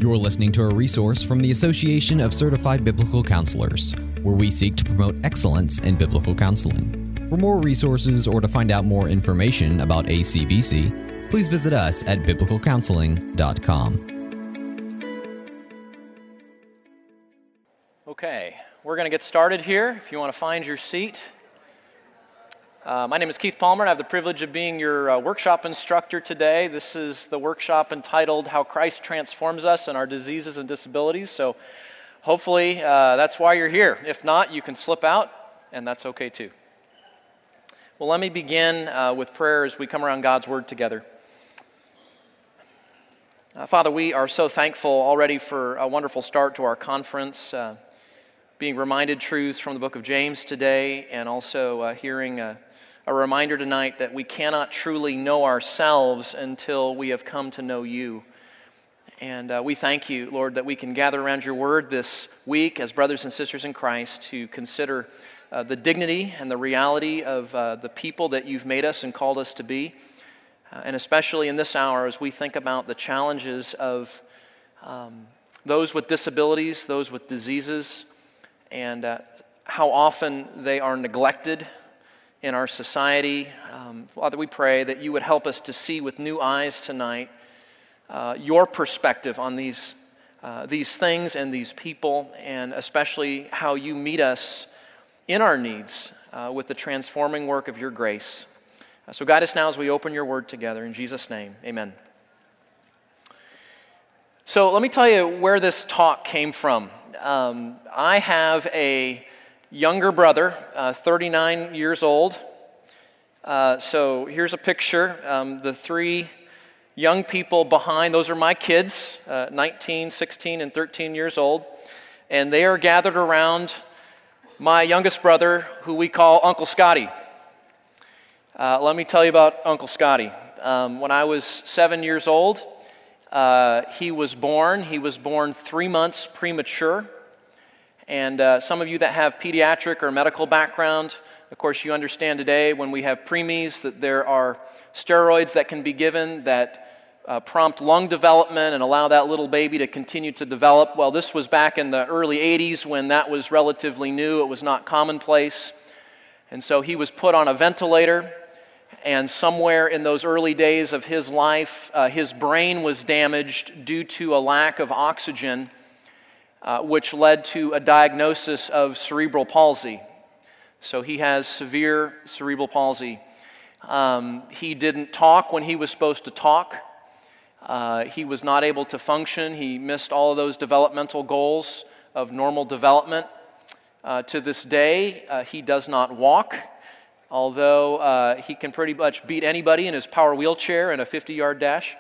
You're listening to a resource from the Association of Certified Biblical Counselors, where we seek to promote excellence in biblical counseling. For more resources or to find out more information about ACBC, please visit us at biblicalcounseling.com. Okay, we're going to get started here. If you want to find your seat. My name is Keith Palmer, and I have the privilege of being your workshop instructor today. This is the workshop entitled How Christ Transforms Us in Our Diseases and Disabilities. So hopefully that's why you're here. If not, you can slip out, and that's okay too. Well, let me begin with prayer as we come around God's Word together. Father, we are so thankful already for a wonderful start to our conference, being reminded truths from the book of James today, and also hearing a reminder tonight that we cannot truly know ourselves until we have come to know you. And we thank you, Lord, that we can gather around your word this week as brothers and sisters in Christ to consider the dignity and the reality of the people that you've made us and called us to be. And especially in this hour as we think about the challenges of those with disabilities, those with diseases, and how often they are neglected in our society. Father, we pray that you would help us to see with new eyes tonight your perspective on these things and these people, and especially how you meet us in our needs with the transforming work of your grace. So guide us now as we open your word together. In Jesus' name, amen. So let me tell you where this talk came from. I have a younger brother, 39 years old. So here's a picture. The three young people behind, those are my kids, 19, 16, and 13 years old. And they are gathered around my youngest brother, who we call Uncle Scotty. Let me tell you about Uncle Scotty. When I was 7 years old, he was born 3 months premature. And some of you that have pediatric or medical background, of course you understand today when we have preemies that there are steroids that can be given that prompt lung development and allow that little baby to continue to develop. Well, this was back in the early 80s when that was relatively new. It was not commonplace. And so he was put on a ventilator. And somewhere in those early days of his life, his brain was damaged due to a lack of oxygen, which led to a diagnosis of cerebral palsy. So he has severe cerebral palsy. He didn't talk when he was supposed to talk. He was not able to function. He missed all of those developmental goals of normal development. To this day, he does not walk. Although he can pretty much beat anybody in his power wheelchair in a 50-yard dash.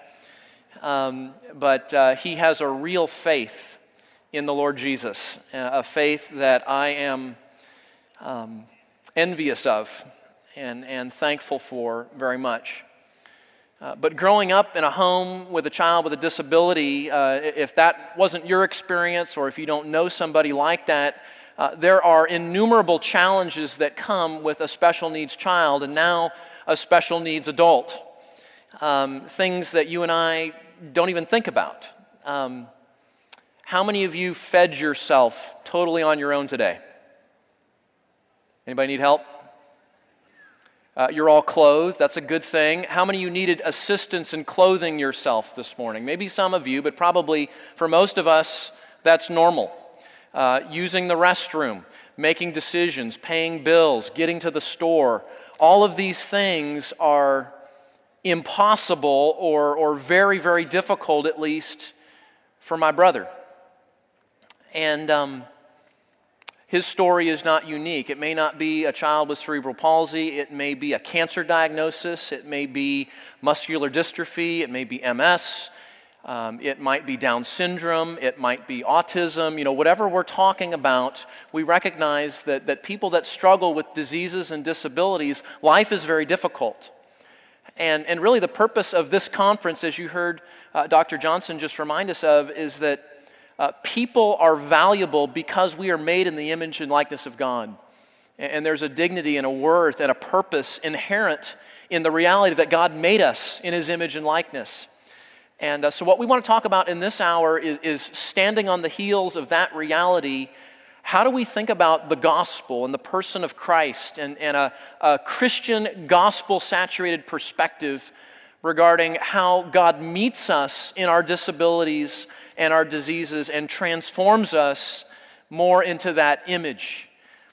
But he has a real faith in the Lord Jesus, a faith that I am envious of and thankful for very much. But growing up in a home with a child with a disability, if that wasn't your experience or if you don't know somebody like that, there are innumerable challenges that come with a special needs child and now a special needs adult. Things that you and I don't even think about. How many of you fed yourself totally on your own today? Anybody need help? You're all clothed. That's a good thing. How many of you needed assistance in clothing yourself this morning? Maybe some of you, but probably for most of us, that's normal. Using the restroom, making decisions, paying bills, getting to the store. All of these things are impossible or very, very difficult, at least for my brother. And his story is not unique. It may not be a child with cerebral palsy. It may be a cancer diagnosis. It may be muscular dystrophy. It may be MS. It might be Down syndrome, it might be autism, whatever we're talking about, we recognize that people that struggle with diseases and disabilities, life is very difficult. And really the purpose of this conference, as you heard Dr. Johnson just remind us of, is that people are valuable because we are made in the image and likeness of God. And there's a dignity and a worth and a purpose inherent in the reality that God made us in His image and likeness. And so what we want to talk about in this hour is standing on the heels of that reality. How do we think about the gospel and the person of Christ and a Christian gospel-saturated perspective regarding how God meets us in our disabilities and our diseases and transforms us more into that image?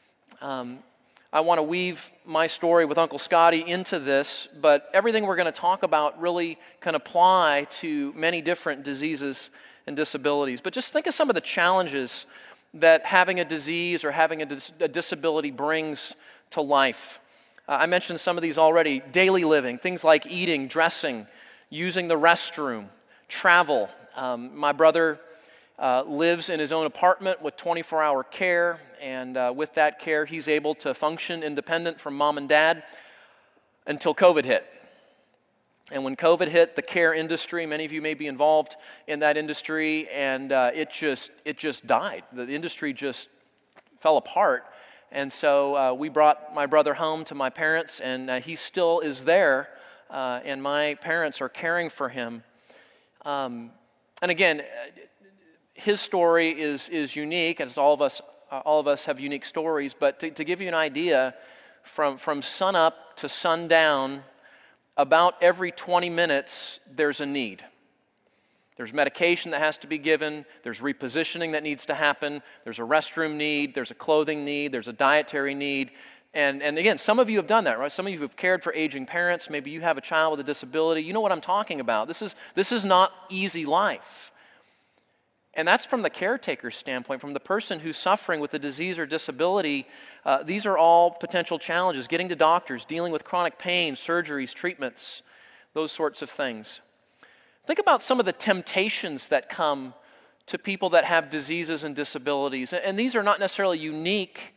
I want to weave my story with Uncle Scotty into this, but everything we're going to talk about really can apply to many different diseases and disabilities. But just think of some of the challenges that having a disease or having a disability brings to life. I mentioned some of these already. Daily living, things like eating, dressing, using the restroom, travel. My brother lives in his own apartment with 24-hour care, and with that care, he's able to function independent from mom and dad until COVID hit. And when COVID hit, the care industry, many of you may be involved in that industry, and it just died. The industry just fell apart. And so we brought my brother home to my parents, and he still is there, and my parents are caring for him. And again, his story is unique, as all of us have unique stories. But to give you an idea, from sun up to sundown, about every 20 minutes, there's a need. There's medication that has to be given. There's repositioning that needs to happen. There's a restroom need. There's a clothing need. There's a dietary need. And again, some of you have done that, right? Some of you have cared for aging parents. Maybe you have a child with a disability. You know what I'm talking about. This is not easy life. And that's from the caretaker's standpoint, from the person who's suffering with a disease or disability. These are all potential challenges: getting to doctors, dealing with chronic pain, surgeries, treatments, those sorts of things. Think about some of the temptations that come to people that have diseases and disabilities. And these are not necessarily unique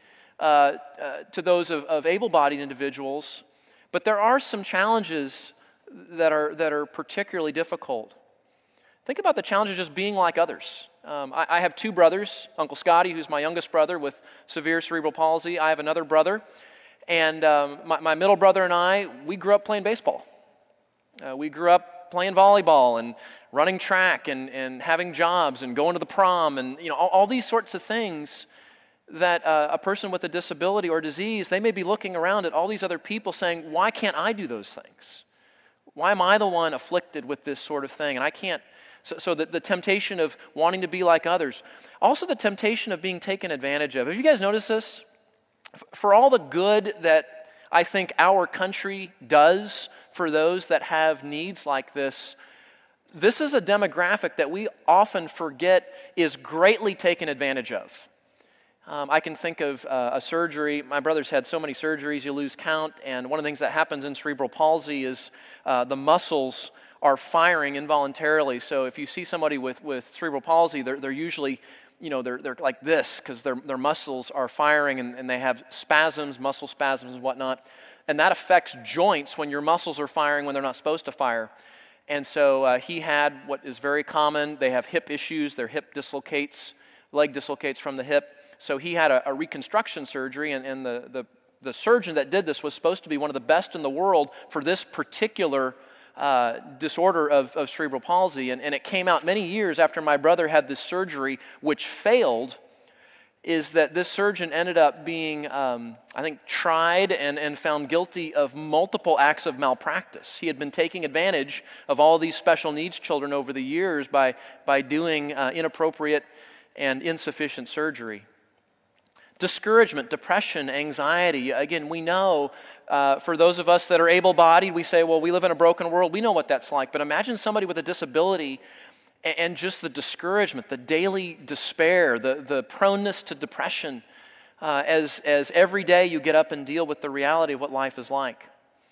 to those of able-bodied individuals, but there are some challenges that are particularly difficult. Think about the challenge of just being like others. I have two brothers, Uncle Scotty, who's my youngest brother with severe cerebral palsy. I have another brother, and my middle brother and I, we grew up playing baseball. We grew up playing volleyball and running track and having jobs and going to the prom and all these sorts of things that a person with a disability or disease, they may be looking around at all these other people saying, why can't I do those things? Why am I the one afflicted with this sort of thing? And I can't. So the temptation of wanting to be like others. Also the temptation of being taken advantage of. Have you guys noticed this? For all the good that I think our country does for those that have needs like this, this is a demographic that we often forget is greatly taken advantage of. I can think of a surgery. My brother's had so many surgeries, you lose count, and one of the things that happens in cerebral palsy is the muscles are firing involuntarily. So if you see somebody with cerebral palsy, they're usually, they're like this because their muscles are firing and they have spasms, muscle spasms and whatnot. And that affects joints when your muscles are firing when they're not supposed to fire. And so he had what is very common. They have hip issues. Their hip dislocates, leg dislocates from the hip. So he had a reconstruction surgery, and the surgeon that did this was supposed to be one of the best in the world for this particular disorder of cerebral palsy. And it came out many years after my brother had this surgery, which failed, is that this surgeon ended up being, I think, tried and found guilty of multiple acts of malpractice. He had been taking advantage of all these special needs children over the years by doing inappropriate and insufficient surgery. Discouragement, depression, anxiety. Again, we know for those of us that are able-bodied, we say, well, we live in a broken world. We know what that's like. But imagine somebody with a disability and just the discouragement, the daily despair, the proneness to depression as every day you get up and deal with the reality of what life is like.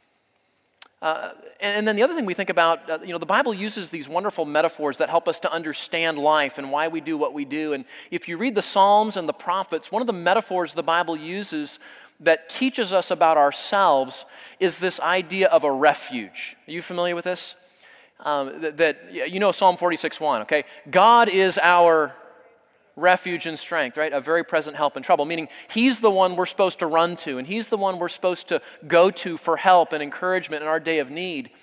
And then the other thing we think about, the Bible uses these wonderful metaphors that help us to understand life and why we do what we do. And if you read the Psalms and the prophets, one of the metaphors the Bible uses that teaches us about ourselves is this idea of a refuge. Are you familiar with this? Psalm 46:1, okay? God is our refuge and strength, right? A very present help in trouble, meaning He's the one we're supposed to run to, and He's the one we're supposed to go to for help and encouragement in our day of need.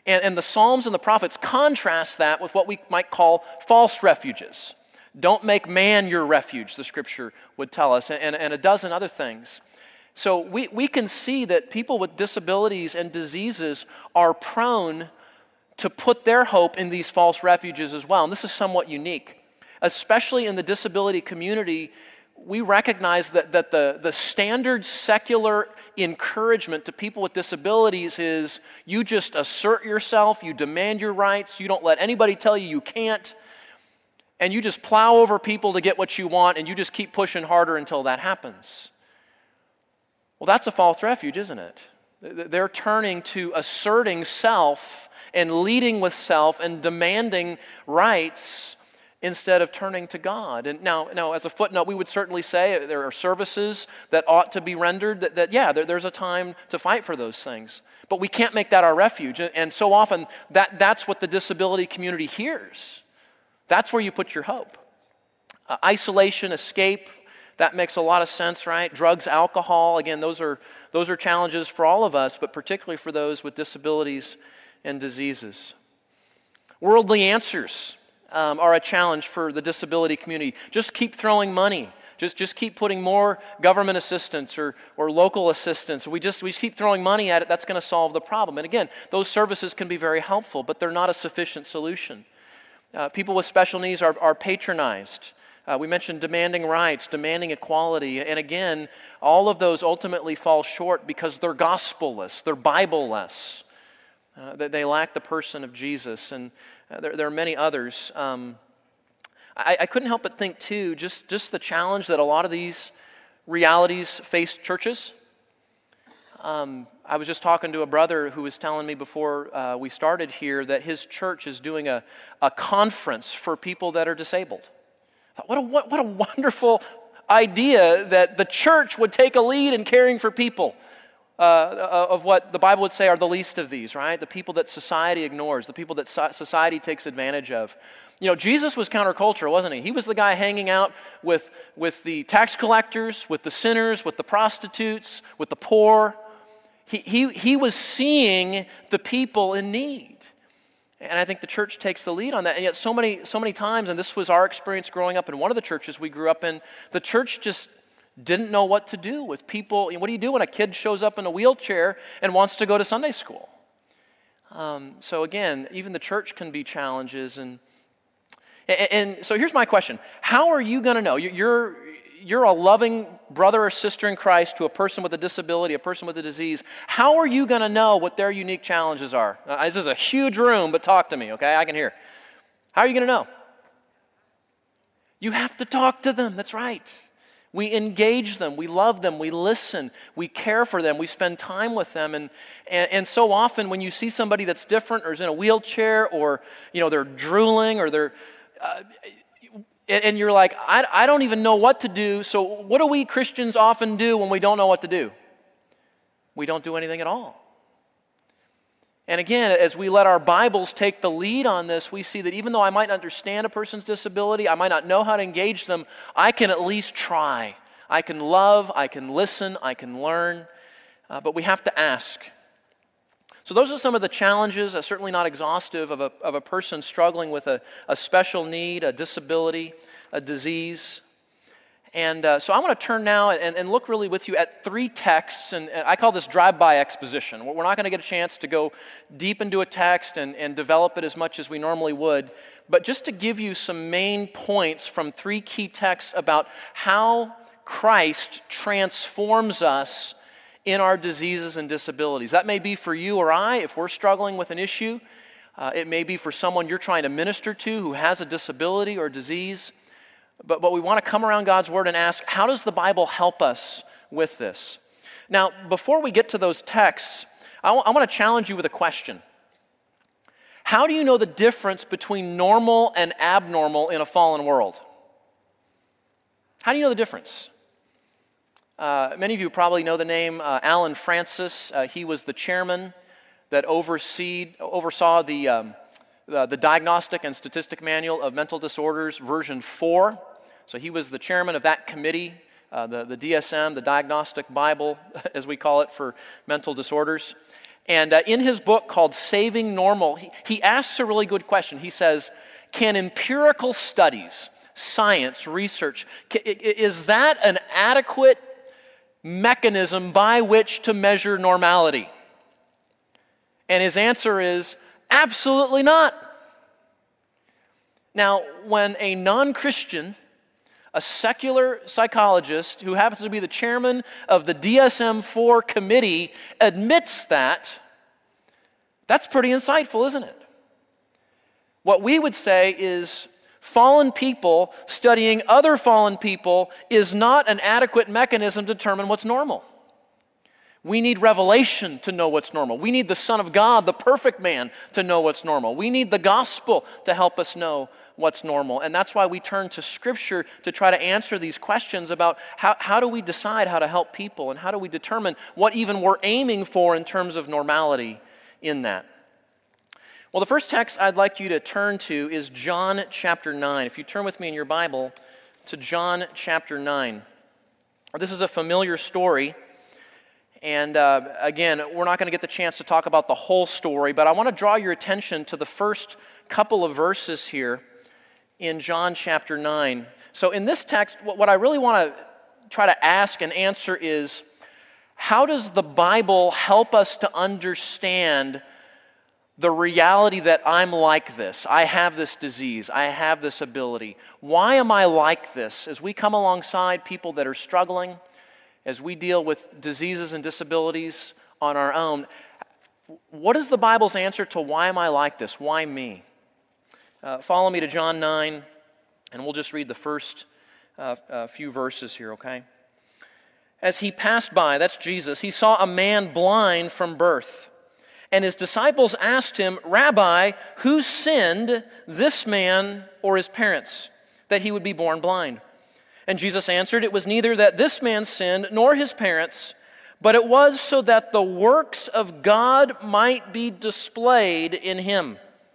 And the Psalms and the prophets contrast that with what we might call false refuges. Don't make man your refuge, the Scripture would tell us, and a dozen other things. So we can see that people with disabilities and diseases are prone to put their hope in these false refuges as well. And this is somewhat unique. Especially in the disability community, we recognize that the standard secular encouragement to people with disabilities is you just assert yourself, you demand your rights, you don't let anybody tell you you can't, and you just plow over people to get what you want, and you just keep pushing harder until that happens. Well, that's a false refuge, isn't it? They're turning to asserting self and leading with self and demanding rights instead of turning to God. And now, as a footnote, we would certainly say there are services that ought to be rendered, there's a time to fight for those things. But we can't make that our refuge. And so often, that's what the disability community hears. That's where you put your hope. Isolation, escape, that makes a lot of sense, right? Drugs, alcohol, again, those are challenges for all of us, but particularly for those with disabilities and diseases. Worldly answers are a challenge for the disability community. Just keep throwing money. Just keep putting more government assistance or local assistance. We just keep throwing money at it. That's going to solve the problem. And again, those services can be very helpful, but they're not a sufficient solution. People with special needs are patronized. We mentioned demanding rights, demanding equality, and again, all of those ultimately fall short because they're gospel-less, they're Bible-less. They lack the person of Jesus, and there are many others. I couldn't help but think, too, just the challenge that a lot of these realities face churches. I was just talking to a brother who was telling me before we started here that his church is doing a conference for people that are disabled. What a wonderful idea that the church would take a lead in caring for people of what the Bible would say are the least of these, right? The people that society ignores, the people that society takes advantage of. You know, Jesus was counterculture, wasn't he? He was the guy hanging out with the tax collectors, with the sinners, with the prostitutes, with the poor. He was seeing the people in need. And I think the church takes the lead on that. And yet so many times, and this was our experience growing up in one of the churches we grew up in, the church just didn't know what to do with people. What do you do when a kid shows up in a wheelchair and wants to go to Sunday school? So again, even the church can be challenges. And so here's my question. How are you going to know? You're a loving brother or sister in Christ to a person with a disability, a person with a disease. How are you going to know what their unique challenges are? This is a huge room, but talk to me, okay? I can hear. How are you going to know? You have to talk to them. That's right. We engage them. We love them. We listen. We care for them. We spend time with them. And so often when you see somebody that's different or is in a wheelchair or, they're drooling or they're... and you're like, I don't even know what to do. So what do we Christians often do when we don't know what to do? We don't do anything at all. And again, as we let our Bibles take the lead on this, we see that even though I might understand a person's disability, I might not know how to engage them, I can at least try. I can love, I can listen, I can learn, but we have to ask. So those are some of the challenges, certainly not exhaustive, of a person struggling with a special need, a disability, a disease. And so I want to turn now and look really with you at 3 texts, and I call this drive-by exposition. We're not going to get a chance to go deep into a text and develop it as much as we normally would, but just to give you some main points from 3 key texts about how Christ transforms us in our diseases and disabilities. That may be for you or I if we're struggling with an issue. It may be for someone you're trying to minister to who has a disability or disease. But we want to come around God's Word and ask, how does the Bible help us with this? Now, before we get to those texts, I want to challenge you with a question. How do you know the difference between normal and abnormal in a fallen world? How do you know the difference? Many of you probably know the name Alan Francis. He was the chairman that oversaw the Diagnostic and Statistic Manual of Mental Disorders, version 4. So he was the chairman of that committee, the DSM, the Diagnostic Bible, as we call it, for mental disorders. And in his book called Saving Normal, he asks a really good question. He says, can empirical studies, science, research, is that an adequate mechanism by which to measure normality? And his answer is, absolutely not. Now, when a non-Christian, a secular psychologist who happens to be the chairman of the DSM-4 committee admits that, that's pretty insightful, isn't it? What we would say is fallen people studying other fallen people is not an adequate mechanism to determine what's normal. We need revelation to know what's normal. We need the Son of God, the perfect man, to know what's normal. We need the gospel to help us know what's normal. And that's why we turn to Scripture to try to answer these questions about how do we decide how to help people, and how do we determine what even we're aiming for in terms of normality in that. Well, the first text I'd like you to turn to is John chapter 9. If you turn with me in your Bible to John chapter 9. This is a familiar story. And again, we're not going to get the chance to talk about the whole story, but I want to draw your attention to the first couple of verses here in John chapter 9. So in this text, what I really want to try to ask and answer is, how does the Bible help us to understand the reality that I'm like this? I have this disease. I have this ability. Why am I like this? As we come alongside people that are struggling, as we deal with diseases and disabilities on our own, what is the Bible's answer to why am I like this? Why me? Follow me to John 9, and we'll just read the first few verses here, okay? As he passed by, that's Jesus, he saw a man blind from birth. And his disciples asked him, Rabbi, who sinned, this man or his parents, that he would be born blind? And Jesus answered, it was neither that this man sinned nor his parents, but it was so that the works of God might be displayed in him.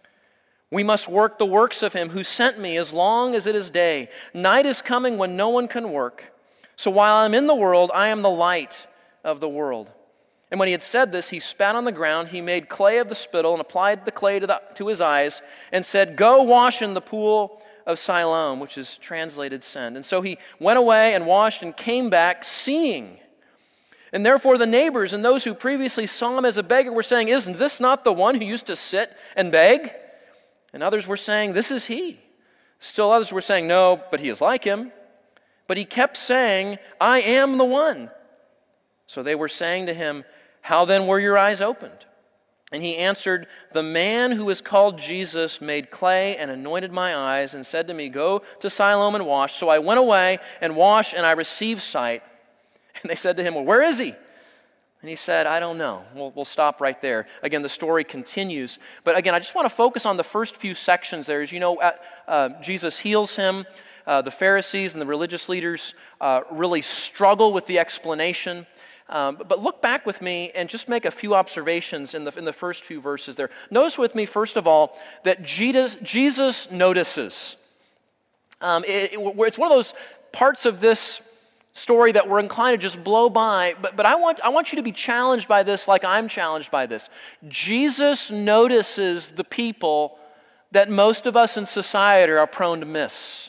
We must work the works of him who sent me as long as it is day. Night is coming when no one can work. So while I'm in the world, I am the light of the world. And when he had said this, he spat on the ground, he made clay of the spittle and applied the clay to his eyes and said, go wash in the pool of Siloam, which is translated send. And so he went away and washed and came back seeing. And therefore the neighbors and those who previously saw him as a beggar were saying, isn't this not the one who used to sit and beg? And others were saying, this is he. Still others were saying, no, but he is like him. But he kept saying, I am the one. So they were saying to him, how then were your eyes opened? And he answered, the man who is called Jesus made clay and anointed my eyes and said to me, go to Siloam and wash. So I went away and washed, and I received sight. And they said to him, well, where is he? And he said, I don't know. We'll stop right there. Again, the story continues. But again, I just want to focus on the first few sections there. As you know, Jesus heals him. The Pharisees and the religious leaders really struggle with the explanation. But look back with me and just make a few observations in the first few verses there. Notice with me, first of all, that Jesus notices. It's one of those parts of this story that we're inclined to just blow by, but I want you to be challenged by this like I'm challenged by this. Jesus notices the people that most of us in society are prone to miss.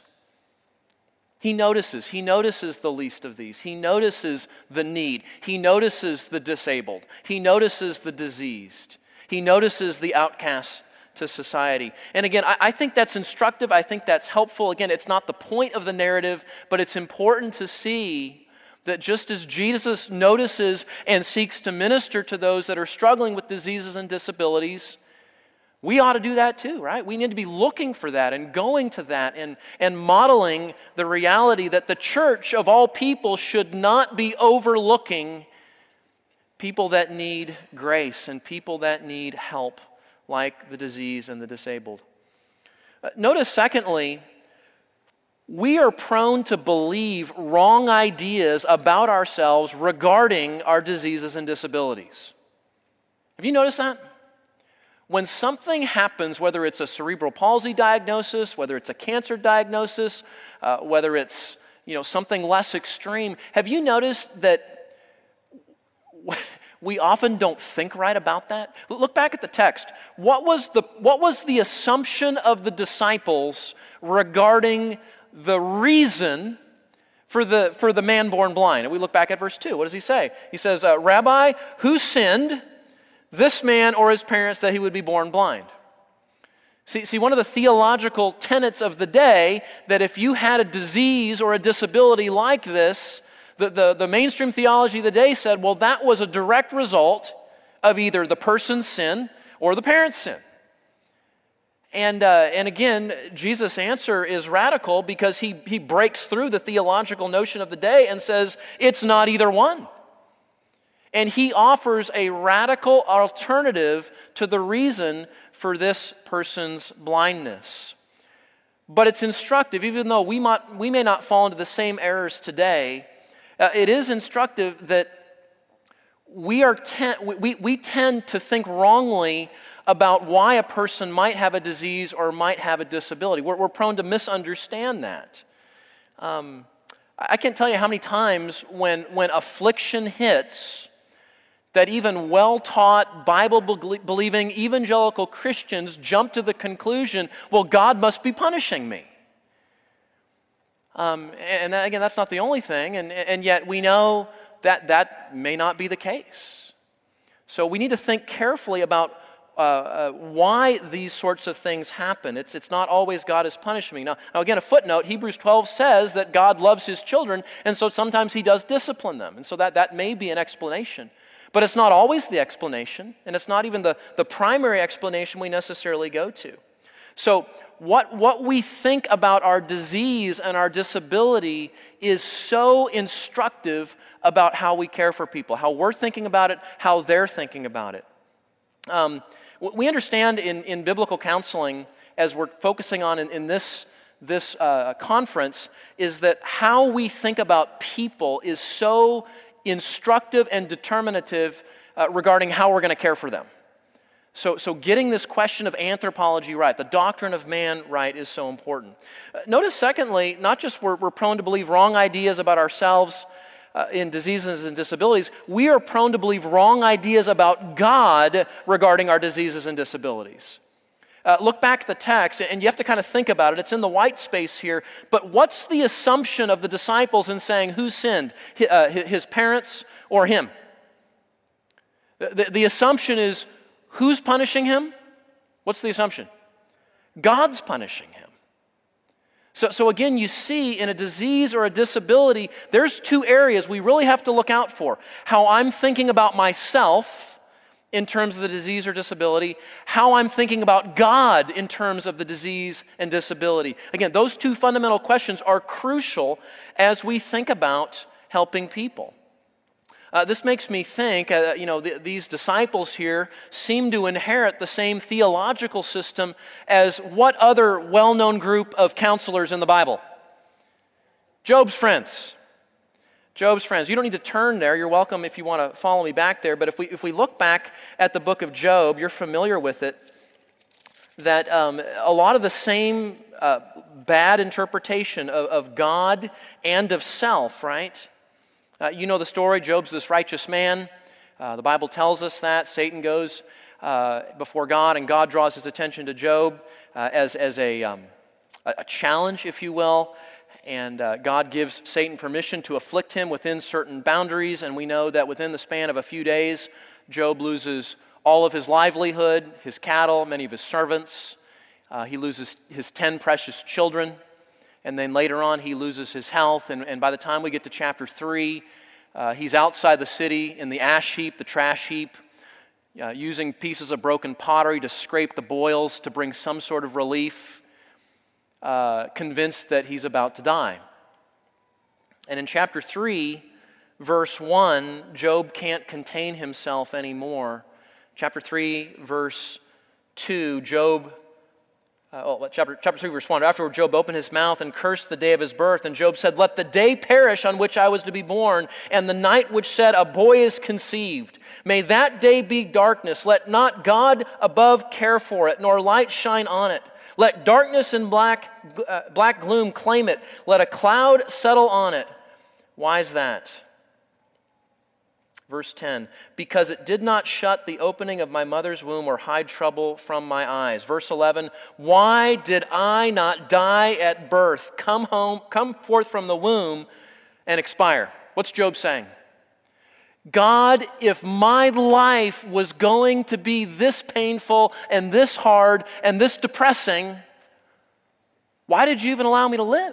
He notices the least of these. He notices the need. He notices the disabled. He notices the diseased. He notices the outcast to society. And again, I think that's instructive. I think that's helpful. Again, it's not the point of the narrative, but it's important to see that just as Jesus notices and seeks to minister to those that are struggling with diseases and disabilities, we ought to do that too, right? We need to be looking for that and going to that and modeling the reality that the church of all people should not be overlooking people that need grace and people that need help, like the diseased and the disabled. Notice, secondly, we are prone to believe wrong ideas about ourselves regarding our diseases and disabilities. Have you noticed that? When something happens, whether it's a cerebral palsy diagnosis, whether it's a cancer diagnosis, whether it's something less extreme, have you noticed that we often don't think right about that. Look back at the text. What was the assumption of the disciples regarding the reason for the man born blind? And we look back at verse 2. What does he say? He says, Rabbi, who sinned, this man or his parents, that he would be born blind? See, one of the theological tenets of the day, that if you had a disease or a disability like this, the mainstream theology of the day said, well, that was a direct result of either the person's sin or the parent's sin. And again, Jesus' answer is radical because he breaks through the theological notion of the day and says, it's not either one. And he offers a radical alternative to the reason for this person's blindness. But it's instructive, even though we may not fall into the same errors today. It is instructive that we tend to think wrongly about why a person might have a disease or might have a disability. We're prone to misunderstand that. I can't tell you how many times when affliction hits, that even well-taught, Bible-believing evangelical Christians jump to the conclusion, well, God must be punishing me. And again, that's not the only thing, and yet we know that may not be the case. So we need to think carefully about why these sorts of things happen. It's not always God is punishing me. Now again, a footnote, Hebrews 12 says that God loves his children, and so sometimes he does discipline them. And so that may be an explanation. But it's not always the explanation, and it's not even the primary explanation we necessarily go to. So what we think about our disease and our disability is so instructive about how we care for people, how we're thinking about it, how they're thinking about it. We understand in biblical counseling, as we're focusing on in this conference, is that how we think about people is so instructive and determinative regarding how we're going to care for them. So getting this question of anthropology right, the doctrine of man right, is so important. Notice, secondly, not just we're prone to believe wrong ideas about ourselves in diseases and disabilities, we are prone to believe wrong ideas about God regarding our diseases and disabilities. Look back at the text, and you have to kind of think about it. It's in the white space here. But what's the assumption of the disciples in saying who sinned, his parents or him? The assumption is, who's punishing him? What's the assumption? God's punishing him. So again, you see in a disease or a disability, there's two areas we really have to look out for. How I'm thinking about myself in terms of the disease or disability, how I'm thinking about God in terms of the disease and disability. Again, those two fundamental questions are crucial as we think about helping people. This makes me think, these disciples here seem to inherit the same theological system as what other well-known group of counselors in the Bible? Job's friends. Job's friends. You don't need to turn there. You're welcome if you want to follow me back there. But if we look back at the book of Job, you're familiar with it, that a lot of the same bad interpretation of God and of self, right? You know the story. Job's this righteous man. The Bible tells us that. Satan goes before God, and God draws his attention to Job as a challenge, if you will. And God gives Satan permission to afflict him within certain boundaries. And we know that within the span of a few days, Job loses all of his livelihood, his cattle, many of his servants. He loses his 10 precious children. And then later on, he loses his health. And by the time we get to chapter 3, he's outside the city in the ash heap, the trash heap, using pieces of broken pottery to scrape the boils to bring some sort of relief. Convinced that he's about to die. And in chapter 3, verse 1, Job can't contain himself anymore. Chapter 3, verse 2, chapter 3, verse 1, afterward Job opened his mouth and cursed the day of his birth, and Job said, "Let the day perish on which I was to be born, and the night which said, a boy is conceived. May that day be darkness. Let not God above care for it, nor light shine on it. Let darkness and black gloom claim it. Let a cloud settle on it." Why is that? Verse 10, because it did not shut the opening of my mother's womb or hide trouble from my eyes. Verse 11, why did I not die at birth, come forth from the womb and expire? What's Job saying? God, if my life was going to be this painful and this hard and this depressing, why did you even allow me to live?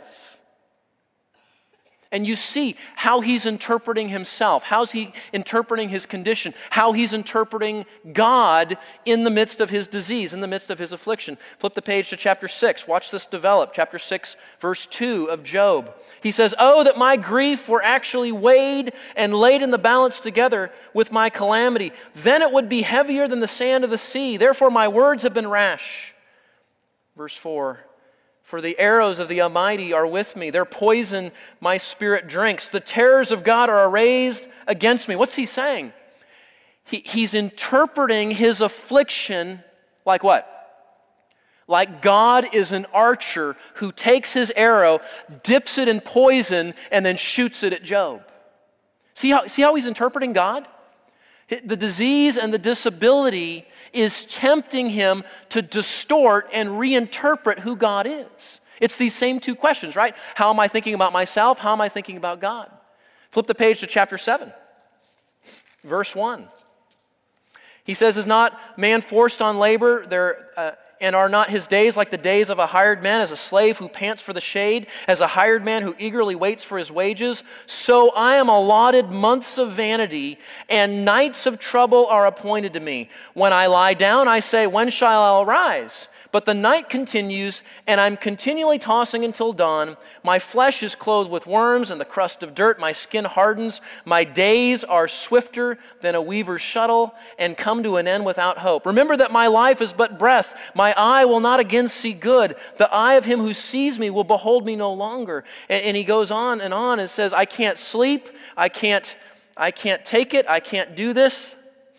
And you see how he's interpreting himself, how's he interpreting his condition, how he's interpreting God in the midst of his disease, in the midst of his affliction. Flip the page to chapter 6. Watch this develop. Chapter 6, verse 2 of Job. He says, oh, that my grief were actually weighed and laid in the balance together with my calamity. Then it would be heavier than the sand of the sea. Therefore my words have been rash. Verse 4. For the arrows of the Almighty are with me. Their poison my spirit drinks. The terrors of God are raised against me. What's he saying? He's interpreting his affliction like what? Like God is an archer who takes his arrow, dips it in poison, and then shoots it at Job. See how he's interpreting God? The disease and the disability is tempting him to distort and reinterpret who God is. It's these same two questions, right? How am I thinking about myself? How am I thinking about God? Flip the page to chapter 7, verse 1. He says, is not man forced on labor? And are not his days like the days of a hired man, as a slave who pants for the shade, as a hired man who eagerly waits for his wages? So I am allotted months of vanity, and nights of trouble are appointed to me. When I lie down, I say, when shall I arise? But the night continues, and I'm continually tossing until dawn. My flesh is clothed with worms and the crust of dirt. My skin hardens. My days are swifter than a weaver's shuttle, and come to an end without hope. Remember that my life is but breath. My eye will not again see good. The eye of him who sees me will behold me no longer. And he goes on and says, I can't sleep. I can't take it. I can't do this.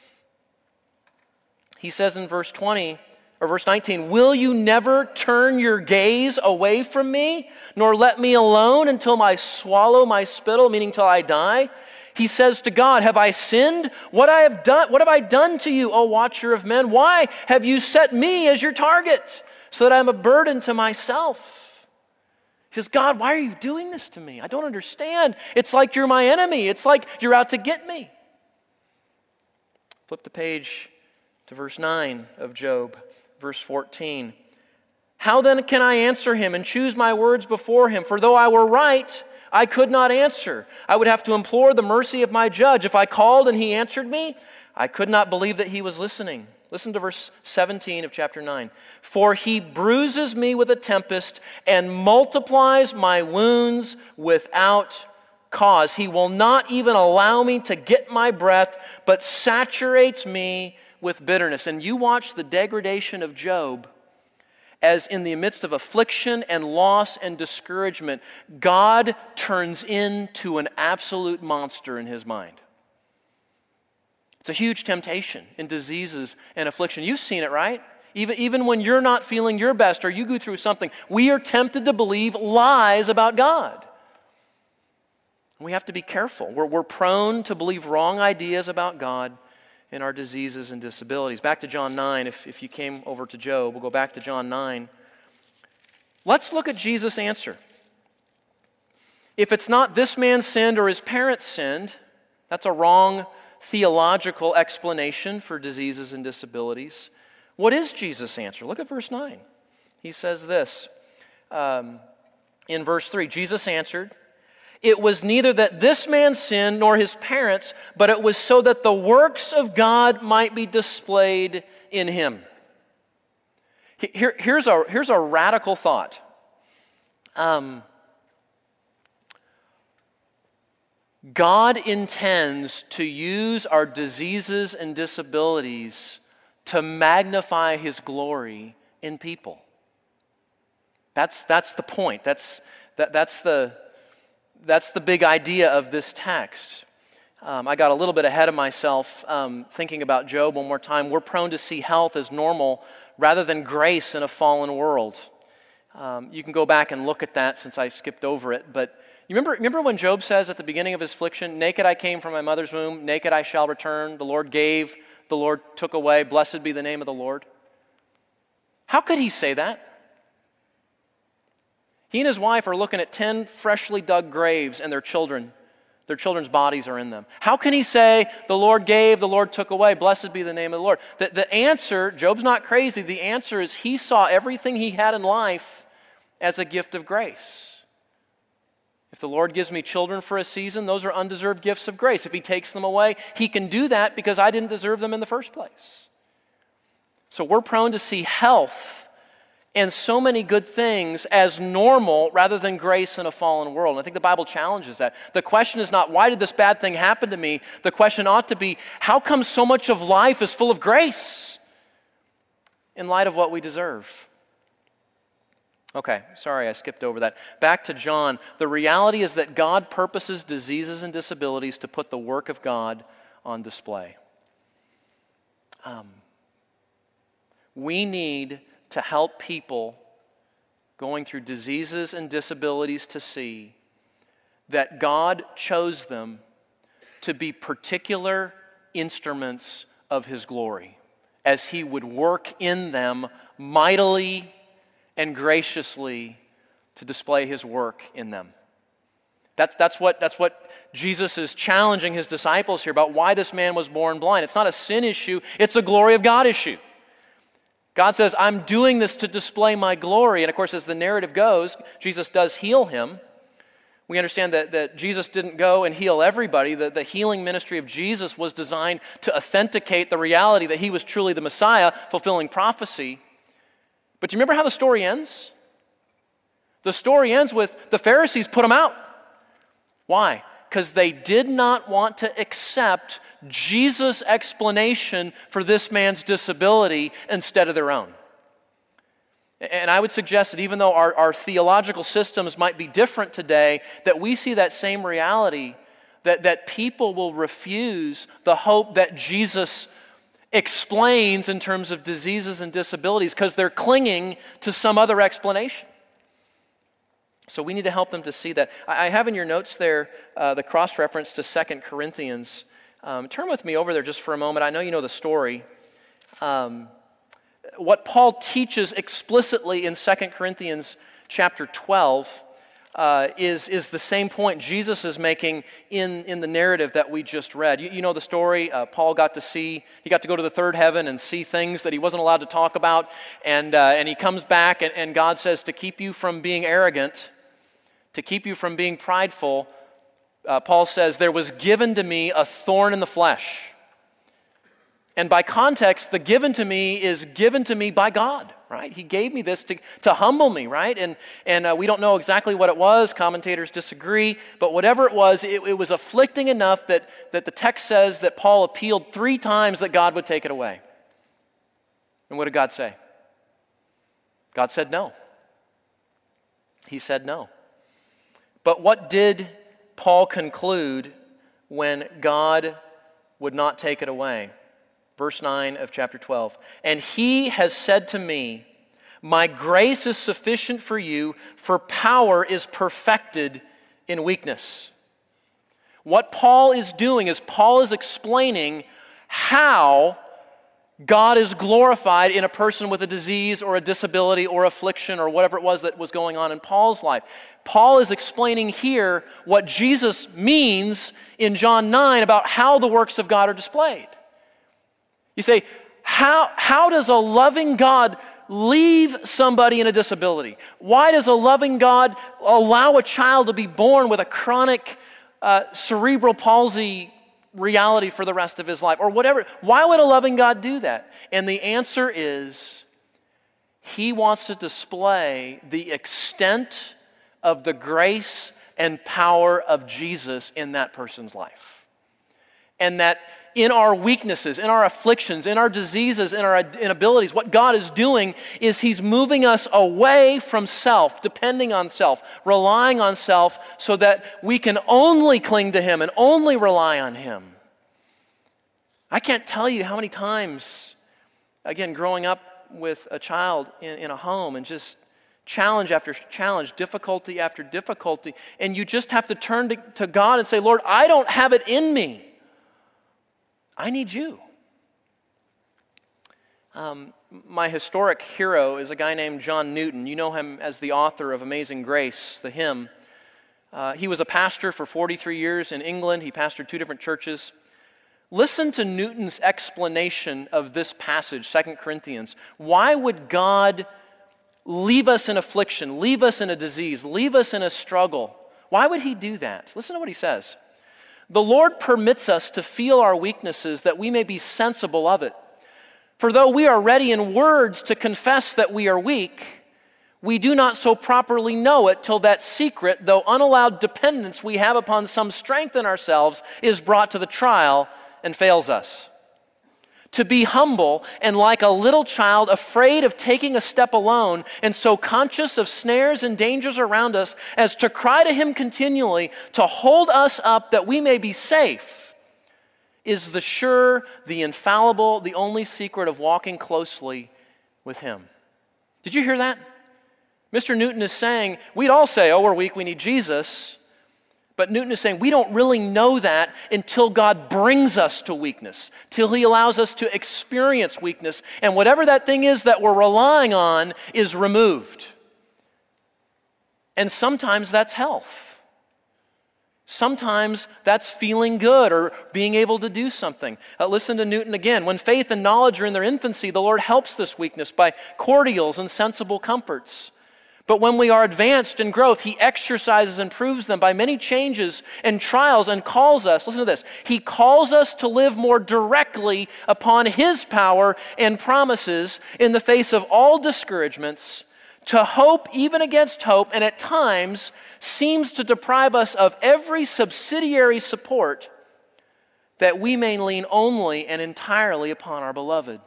He says in verse 20, or verse 19, will you never turn your gaze away from me, nor let me alone until I swallow my spittle, meaning till I die? He says to God, have I sinned? What have I done to you, O watcher of men? Why have you set me as your target, so that I'm a burden to myself? He says, God, why are you doing this to me? I don't understand. It's like you're my enemy. It's like you're out to get me. Flip the page to verse 9 of Job. Verse 14, how then can I answer him and choose my words before him? For though I were right, I could not answer. I would have to implore the mercy of my judge. If I called and he answered me, I could not believe that he was listening. Listen to verse 17 of chapter 9. For he bruises me with a tempest and multiplies my wounds without cause. He will not even allow me to get my breath, but saturates me with bitterness. And you watch the degradation of Job as in the midst of affliction and loss and discouragement, God turns into an absolute monster in his mind. It's a huge temptation in diseases and affliction. You've seen it, right? Even when you're not feeling your best or you go through something, we are tempted to believe lies about God. We have to be careful. We're prone to believe wrong ideas about God in our diseases and disabilities. Back to John 9, if you came over to Job, we'll go back to John 9. Let's look at Jesus' answer. If it's not this man sinned or his parents sinned, that's a wrong theological explanation for diseases and disabilities. What is Jesus' answer? Look at verse 9. He says this in verse 3, Jesus answered, it was neither that this man sinned nor his parents, but it was so that the works of God might be displayed in him. Here's a radical thought. God intends to use our diseases and disabilities to magnify his glory in people. That's the point. That's the big idea of this text. I got a little bit ahead of myself thinking about Job one more time. We're prone to see health as normal rather than grace in a fallen world. You can go back and look at that since I skipped over it, but You remember when Job says at the beginning of his affliction, naked I came from my mother's womb, naked I shall return, the Lord gave, the Lord took away, blessed be the name of the Lord. How could he say that? He and his wife are looking at 10 freshly dug graves and their children's bodies are in them. How can he say, the Lord gave, the Lord took away, blessed be the name of the Lord? The answer, Job's not crazy, the answer is he saw everything he had in life as a gift of grace. If the Lord gives me children for a season, those are undeserved gifts of grace. If he takes them away, he can do that because I didn't deserve them in the first place. So we're prone to see health and so many good things as normal rather than grace in a fallen world. And I think the Bible challenges that. The question is not, why did this bad thing happen to me? The question ought to be, how come so much of life is full of grace in light of what we deserve? Okay, sorry I skipped over that. Back to John. The reality is that God purposes diseases and disabilities to put the work of God on display. We need to help people going through diseases and disabilities to see that God chose them to be particular instruments of His glory, as He would work in them mightily and graciously to display His work in them. That's what Jesus is challenging His disciples here about why this man was born blind. It's not a sin issue, it's a glory of God issue. God says, I'm doing this to display my glory. And of course, as the narrative goes, Jesus does heal him. We understand that Jesus didn't go and heal everybody. The healing ministry of Jesus was designed to authenticate the reality that He was truly the Messiah, fulfilling prophecy. But do you remember how the story ends? The story ends with the Pharisees put him out. Why? Because they did not want to accept Jesus' explanation for this man's disability instead of their own. And I would suggest that even though our theological systems might be different today, that we see that same reality, that people will refuse the hope that Jesus explains in terms of diseases and disabilities because they're clinging to some other explanation. So we need to help them to see that. I have in your notes there the cross-reference to 2 Corinthians. Turn with me over there just for a moment. I know you know the story. What Paul teaches explicitly in 2 Corinthians chapter 12 is the same point Jesus is making in the narrative that we just read. You know the story. Paul got to go to the third heaven and see things that he wasn't allowed to talk about. And he comes back and God says, to keep you from being arrogant, to keep you from being prideful, Paul says, there was given to me a thorn in the flesh. And by context, the given to me is given to me by God, right? He gave me this to humble me, right? And we don't know exactly what it was. Commentators disagree. But whatever it was afflicting enough that the text says that Paul appealed 3 times that God would take it away. And what did God say? God said no. He said no. But what did Paul conclude when God would not take it away? Verse 9 of chapter 12. And He has said to me, my grace is sufficient for you, for power is perfected in weakness. What Paul is doing is Paul is explaining how God is glorified in a person with a disease or a disability or affliction or whatever it was that was going on in Paul's life. Paul is explaining here what Jesus means in John 9 about how the works of God are displayed. You say, how does a loving God leave somebody in a disability? Why does a loving God allow a child to be born with a chronic cerebral palsy reality for the rest of his life, or whatever? Why would a loving God do that? And the answer is, He wants to display the extent of the grace and power of Jesus in that person's life. And that in our weaknesses, in our afflictions, in our diseases, in our inabilities, what God is doing is He's moving us away from self, depending on self, relying on self, so that we can only cling to Him and only rely on Him. I can't tell you how many times, again, growing up with a child in a home and just challenge after challenge, difficulty after difficulty, and you just have to turn to God and say, Lord, I don't have it in me. I need you. My historic hero is a guy named John Newton. You know him as the author of Amazing Grace, the hymn. He was a pastor for 43 years in England. He pastored 2 different churches. Listen to Newton's explanation of this passage, 2 Corinthians. Why would God leave us in affliction, leave us in a disease, leave us in a struggle? Why would he do that? Listen to what he says. The Lord permits us to feel our weaknesses that we may be sensible of it. For though we are ready in words to confess that we are weak, we do not so properly know it till that secret, though unallowed dependence we have upon some strength in ourselves is brought to the trial and fails us. To be humble and like a little child afraid of taking a step alone and so conscious of snares and dangers around us as to cry to him continually to hold us up that we may be safe is the sure, the infallible, the only secret of walking closely with him. Did you hear that? Mr. Newton is saying, we'd all say, oh, we're weak, we need Jesus. But Newton is saying we don't really know that until God brings us to weakness, till he allows us to experience weakness, and whatever that thing is that we're relying on is removed. And sometimes that's health. Sometimes that's feeling good or being able to do something. Listen to Newton again. When faith and knowledge are in their infancy, the Lord helps this weakness by cordials and sensible comforts. But when we are advanced in growth, he exercises and proves them by many changes and trials and calls us, listen to this, he calls us to live more directly upon his power and promises in the face of all discouragements, to hope even against hope, and at times seems to deprive us of every subsidiary support that we may lean only and entirely upon our beloved.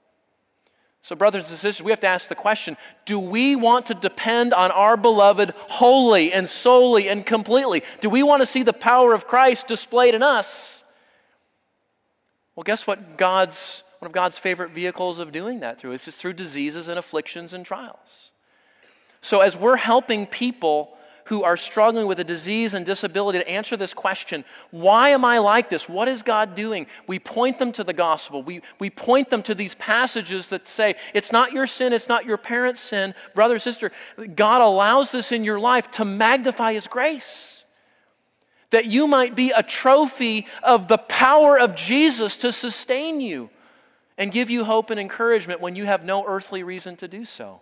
So brothers and sisters, we have to ask the question, do we want to depend on our beloved wholly and solely and completely? Do we want to see the power of Christ displayed in us? Well, guess what one of God's favorite vehicles of doing that through is just through diseases and afflictions and trials. So as we're helping people who are struggling with a disease and disability to answer this question, why am I like this? What is God doing? We point them to the gospel. We point them to these passages that say, it's not your sin, it's not your parents' sin. Brother, sister, God allows this in your life to magnify his grace. That you might be a trophy of the power of Jesus to sustain you and give you hope and encouragement when you have no earthly reason to do so.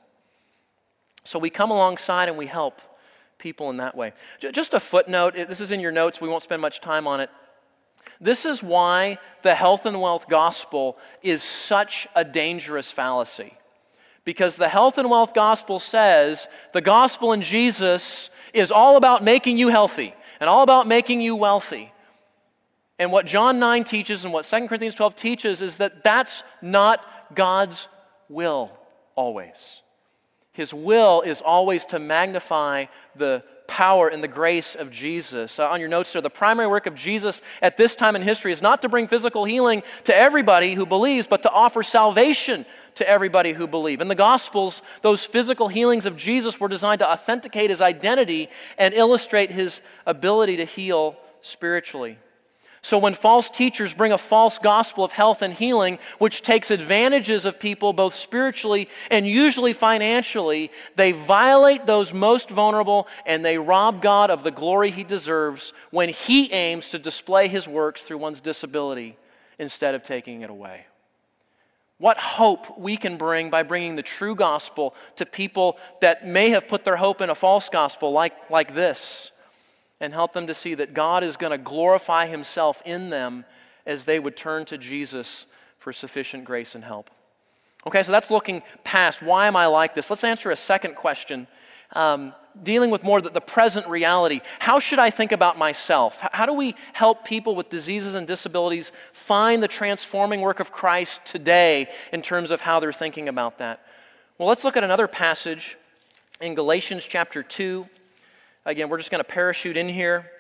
So we come alongside and we help people in that way. Just a footnote, this is in your notes, we won't spend much time on it. This is why the health and wealth gospel is such a dangerous fallacy. Because the health and wealth gospel says the gospel in Jesus is all about making you healthy and all about making you wealthy. And what John 9 teaches and what 2 Corinthians 12 teaches is that that's not God's will always. His will is always to magnify the power and the grace of Jesus. On your notes there, the primary work of Jesus at this time in history is not to bring physical healing to everybody who believes, but to offer salvation to everybody who believes. In the Gospels, those physical healings of Jesus were designed to authenticate his identity and illustrate his ability to heal spiritually. So when false teachers bring a false gospel of health and healing, which takes advantages of people both spiritually and usually financially, they violate those most vulnerable and they rob God of the glory he deserves when he aims to display his works through one's disability instead of taking it away. What hope we can bring by bringing the true gospel to people that may have put their hope in a false gospel like this, and help them to see that God is going to glorify himself in them as they would turn to Jesus for sufficient grace and help. Okay, so that's looking past, why am I like this? Let's answer a second question, dealing with more the present reality. How should I think about myself? How do we help people with diseases and disabilities find the transforming work of Christ today in terms of how they're thinking about that? Well, let's look at another passage in Galatians chapter 2. Again, we're just going to parachute in here.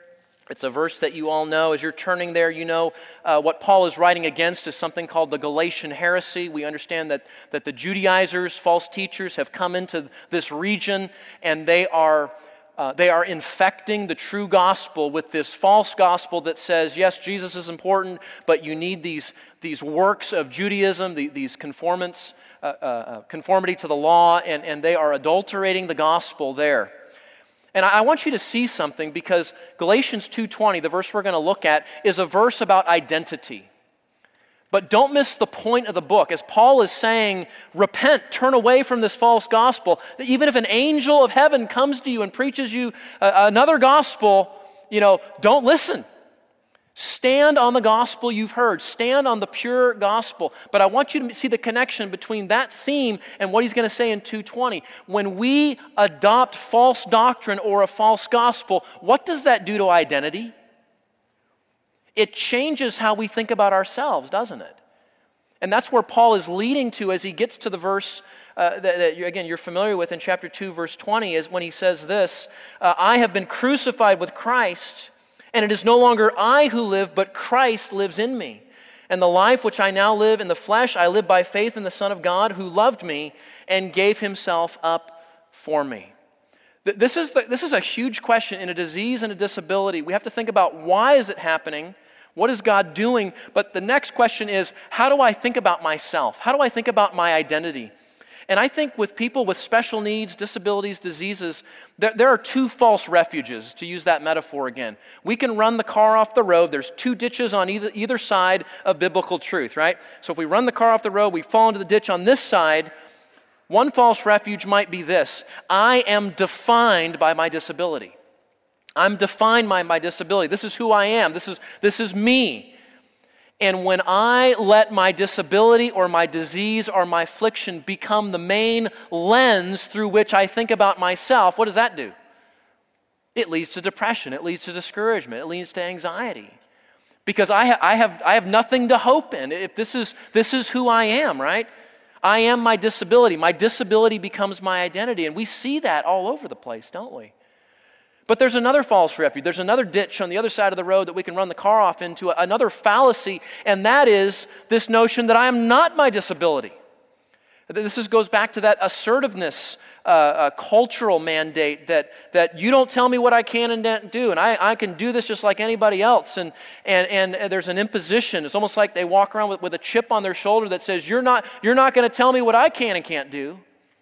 It's a verse that you all know. As you're turning there, you know what Paul is writing against is something called the Galatian heresy. We understand that the Judaizers, false teachers, have come into this region, and they are infecting the true gospel with this false gospel that says, yes, Jesus is important, but you need these works of Judaism, these conformity to the law, and they are adulterating the gospel there. And I want you to see something, because Galatians 2:20, the verse we're going to look at, is a verse about identity. But don't miss the point of the book. As Paul is saying, repent, turn away from this false gospel. Even if an angel of heaven comes to you and preaches you another gospel, don't listen. Stand on the gospel you've heard. Stand on the pure gospel. But I want you to see the connection between that theme and what he's going to say in 2:20. When we adopt false doctrine or a false gospel, what does that do to identity? It changes how we think about ourselves, doesn't it? And that's where Paul is leading to as he gets to the verse that you're familiar with in chapter 2, verse 20, is when he says this, I have been crucified with Christ, and it is no longer I who live, but Christ lives in me. And the life which I now live in the flesh, I live by faith in the Son of God who loved me and gave himself up for me. This is a huge question in a disease and a disability. We have to think about, why is it happening? What is God doing? But the next question is, how do I think about myself? How do I think about my identity? And I think with people with special needs, disabilities, diseases, there are two false refuges, to use that metaphor again. We can run the car off the road. There's two ditches on either side of biblical truth, right? So if we run the car off the road, we fall into the ditch on this side. One false refuge might be this: I am defined by my disability. I'm defined by my disability. This is who I am. This is me. And when I let my disability or my disease or my affliction become the main lens through which I think about myself, what does that do? It leads to depression. It leads to discouragement. It leads to anxiety. Because I have nothing to hope in. If this is who I am, right? I am my disability. My disability becomes my identity. And we see that all over the place, don't we? But there's another false refuge. There's another ditch on the other side of the road that we can run the car off into, another fallacy, and that is this notion that I am not my disability. This goes back to that assertiveness cultural mandate that you don't tell me what I can and can't do, and I can do this just like anybody else. And there's an imposition. It's almost like they walk around with a chip on their shoulder that says, you're not going to tell me what I can and can't do.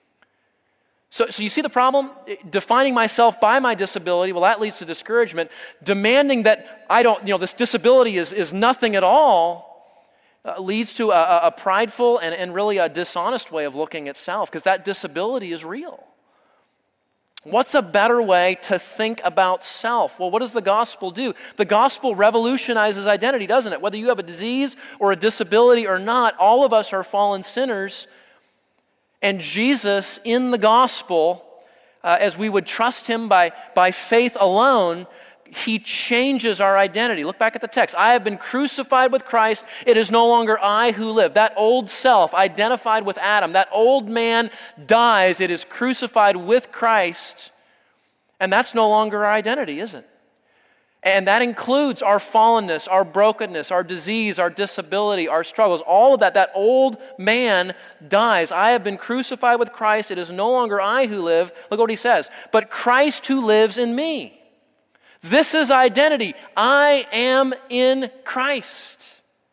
So you see the problem? Defining myself by my disability, well, that leads to discouragement. Demanding that I don't, this disability is nothing at all, leads to a prideful and really a dishonest way of looking at self, because that disability is real. What's a better way to think about self? Well, what does the gospel do? The gospel revolutionizes identity, doesn't it? Whether you have a disease or a disability or not, all of us are fallen sinners. And Jesus, in the gospel, as we would trust him by faith alone, he changes our identity. Look back at the text. I have been crucified with Christ. It is no longer I who live. That old self identified with Adam, that old man dies. It is crucified with Christ. And that's no longer our identity, is it? And that includes our fallenness, our brokenness, our disease, our disability, our struggles. All of that. That old man dies. I have been crucified with Christ. It is no longer I who live. Look what he says. But Christ who lives in me. This is identity. I am in Christ.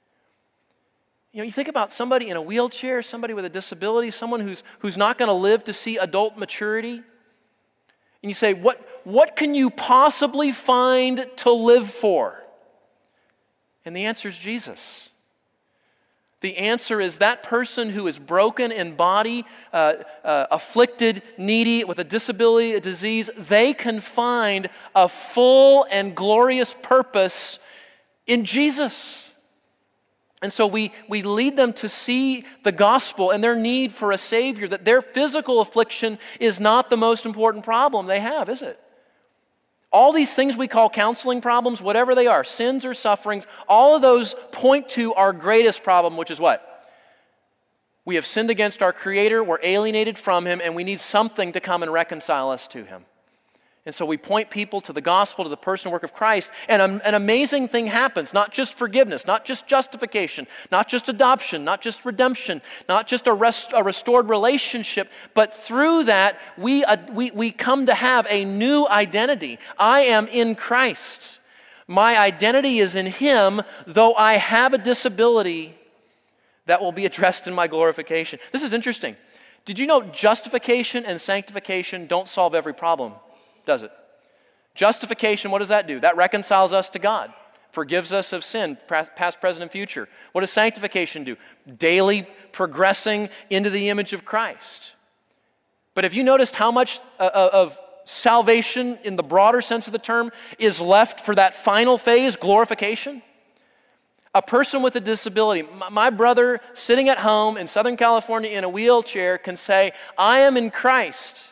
You think about somebody in a wheelchair, somebody with a disability, someone who's not going to live to see adult maturity. And you say, what can you possibly find to live for? And the answer is Jesus. The answer is that person who is broken in body, afflicted, needy, with a disability, a disease, they can find a full and glorious purpose in Jesus. And so we lead them to see the gospel and their need for a Savior, that their physical affliction is not the most important problem they have, is it? All these things we call counseling problems, whatever they are, sins or sufferings, all of those point to our greatest problem, which is what? We have sinned against our Creator, we're alienated from Him, and we need something to come and reconcile us to Him. And so we point people to the gospel, to the person and work of Christ, and an amazing thing happens. Not just forgiveness, not just justification, not just adoption, not just redemption, not just a restored relationship, but through that we come to have a new identity. I am in Christ. My identity is in Him, though I have a disability that will be addressed in my glorification. This is interesting. Did you know justification and sanctification don't solve every problem? Does it? Justification, what does that do? That reconciles us to God, forgives us of sin, past, present, and future. What does sanctification do? Daily progressing into the image of Christ. But have you noticed how much of salvation, in the broader sense of the term, is left for that final phase, glorification? A person with a disability, my brother sitting at home in Southern California in a wheelchair can say, I am in Christ.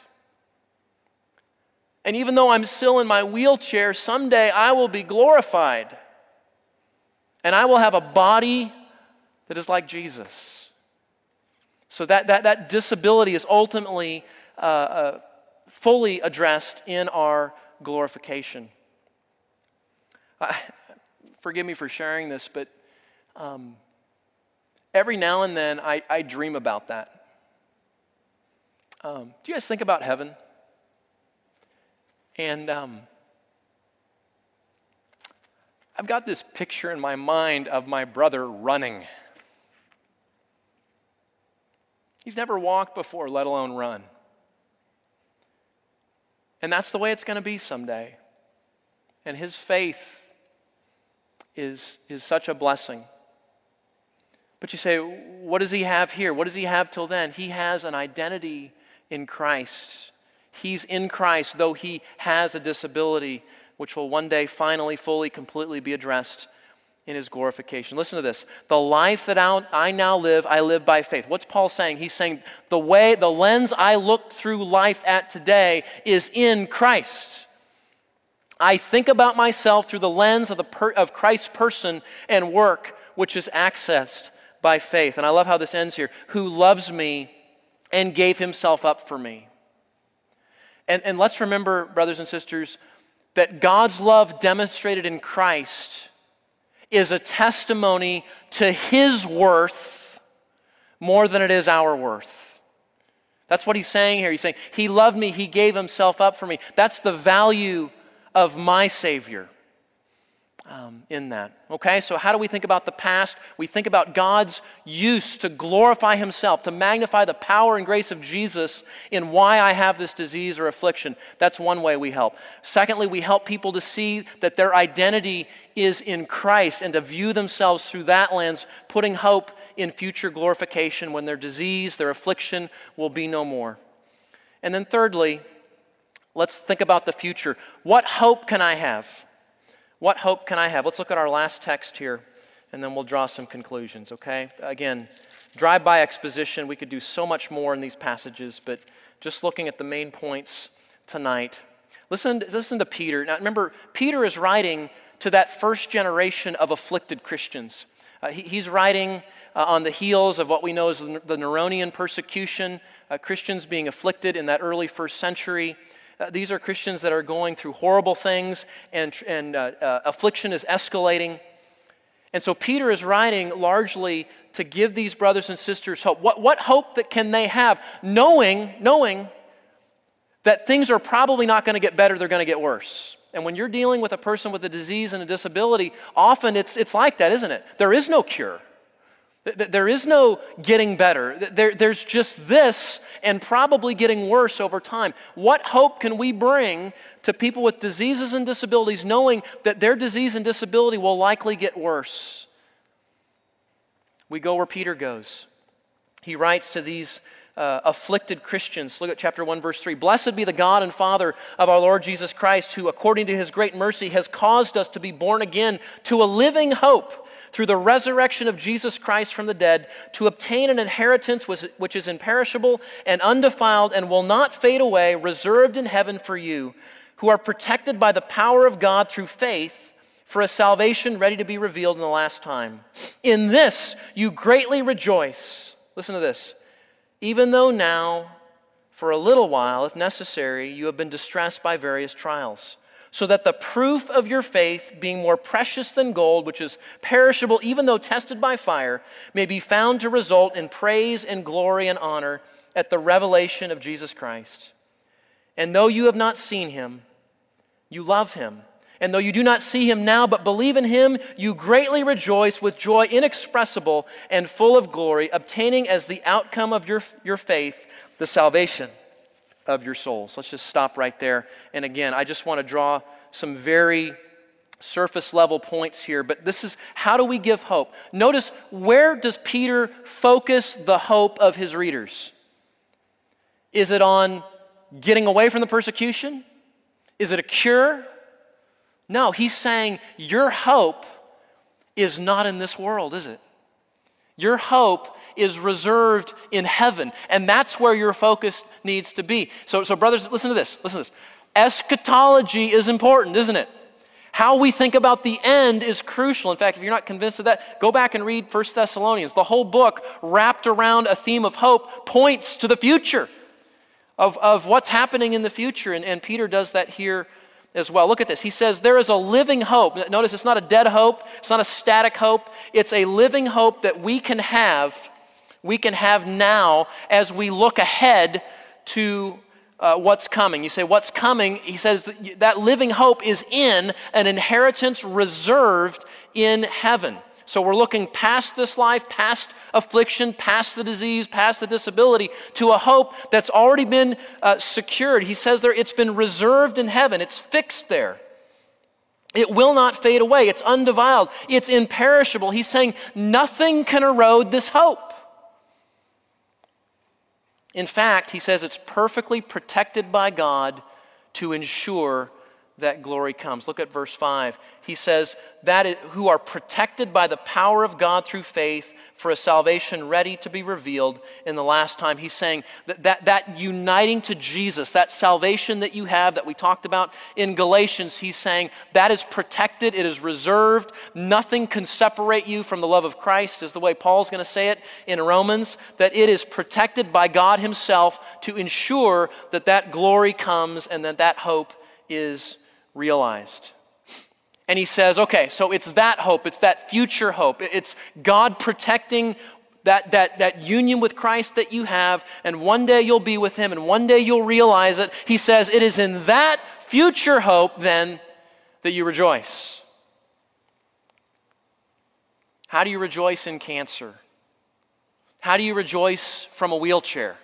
And even though I'm still in my wheelchair, someday I will be glorified. And I will have a body that is like Jesus. So that disability is ultimately fully addressed in our glorification. Forgive me for sharing this, but every now and then I dream about that. Do you guys think about heaven? And I've got this picture in my mind of my brother running. He's never walked before, let alone run. And that's the way it's going to be someday. And his faith is such a blessing. But you say, what does he have here? What does he have till then? He has an identity in Christ. He's in Christ, though he has a disability, which will one day finally, fully, completely be addressed in his glorification. Listen to this. The life that I now live, I live by faith. What's Paul saying? He's saying the lens I look through life at today is in Christ. I think about myself through the lens of Christ's person and work, which is accessed by faith. And I love how this ends here. Who loves me and gave himself up for me. And let's remember, brothers and sisters, that God's love demonstrated in Christ is a testimony to his worth more than it is our worth. That's what he's saying here. He's saying, he loved me, he gave himself up for me. That's the value of my Savior in that. Okay, so how do we think about the past? We think about God's use to glorify himself, to magnify the power and grace of Jesus in why I have this disease or affliction. That's one way we help. Secondly, we help people to see that their identity is in Christ and to view themselves through that lens, putting hope in future glorification when their disease, their affliction will be no more. And then thirdly, let's think about the future. What hope can I have? What hope can I have? Let's look at our last text here, and then we'll draw some conclusions, okay? Again, drive-by exposition. We could do so much more in these passages, but just looking at the main points tonight. Listen to Peter. Now, remember, Peter is writing to that first generation of afflicted Christians. He's writing on the heels of what we know as the Neronian persecution, Christians being afflicted in that early first century. These are Christians that are going through horrible things, and affliction is escalating. And so Peter is writing largely to give these brothers and sisters hope. What hope that can they have, knowing that things are probably not going to get better, they're going to get worse. And when you're dealing with a person with a disease and a disability, often it's like that, isn't it? There is no cure. There is no getting better. There's just this and probably getting worse over time. What hope can we bring to people with diseases and disabilities knowing that their disease and disability will likely get worse? We go where Peter goes. He writes to these afflicted Christians. Look at chapter 1, verse 3. Blessed be the God and Father of our Lord Jesus Christ, who according to his great mercy has caused us to be born again to a living hope through the resurrection of Jesus Christ from the dead, to obtain an inheritance which is imperishable and undefiled and will not fade away, reserved in heaven for you, who are protected by the power of God through faith for a salvation ready to be revealed in the last time. In this you greatly rejoice. Listen to this. Even though now, For a little while, if necessary, you have been distressed by various trials, so that the proof of your faith, being more precious than gold, which is perishable even though tested by fire, may be found to result in praise and glory and honor at the revelation of Jesus Christ. And though you have not seen him, you love him. And though you do not see him now, but believe in him, you greatly rejoice with joy inexpressible and full of glory, obtaining as the outcome of your faith the salvation of your souls. Let's just stop right there. And again, I just want to draw some very surface level points here, but this is, how do we give hope? Notice, where does Peter focus the hope of his readers? Is it on getting away from the persecution? Is it a cure? No, he's saying your hope is not in this world, is it? Your hope is reserved in heaven, and that's where your focus needs to be. So brothers, listen to this. Eschatology is important, isn't it? How we think about the end is crucial. In fact, if you're not convinced of that, go back and read 1 Thessalonians. The whole book, wrapped around a theme of hope, points to the future, of what's happening in the future, and Peter does that here as well. Look at this. He says there is a living hope. Notice it's not a dead hope. It's not a static hope. It's a living hope that we can have now as we look ahead to what's coming. You say, what's coming? He says that living hope is in an inheritance reserved in heaven. So we're looking past this life, past affliction, past the disease, past the disability, to a hope that's already been secured. He says there, it's been reserved in heaven. It's fixed there. It will not fade away. It's undefiled. It's imperishable. He's saying nothing can erode this hope. In fact, he says it's perfectly protected by God to ensure that glory comes. Look at verse 5. He says, who are protected by the power of God through faith for a salvation ready to be revealed in the last time. He's saying that uniting to Jesus, that salvation that you have that we talked about in Galatians, he's saying that is protected, it is reserved. Nothing can separate you from the love of Christ, is the way Paul's going to say it in Romans, that it is protected by God himself to ensure that glory comes and that hope is realized. And he says, okay, so it's that hope, it's that future hope. It's God protecting that union with Christ that you have, and one day you'll be with him, and one day you'll realize it. He says it is in that future hope then that you rejoice. How do you rejoice in cancer? How do you rejoice from a wheelchair?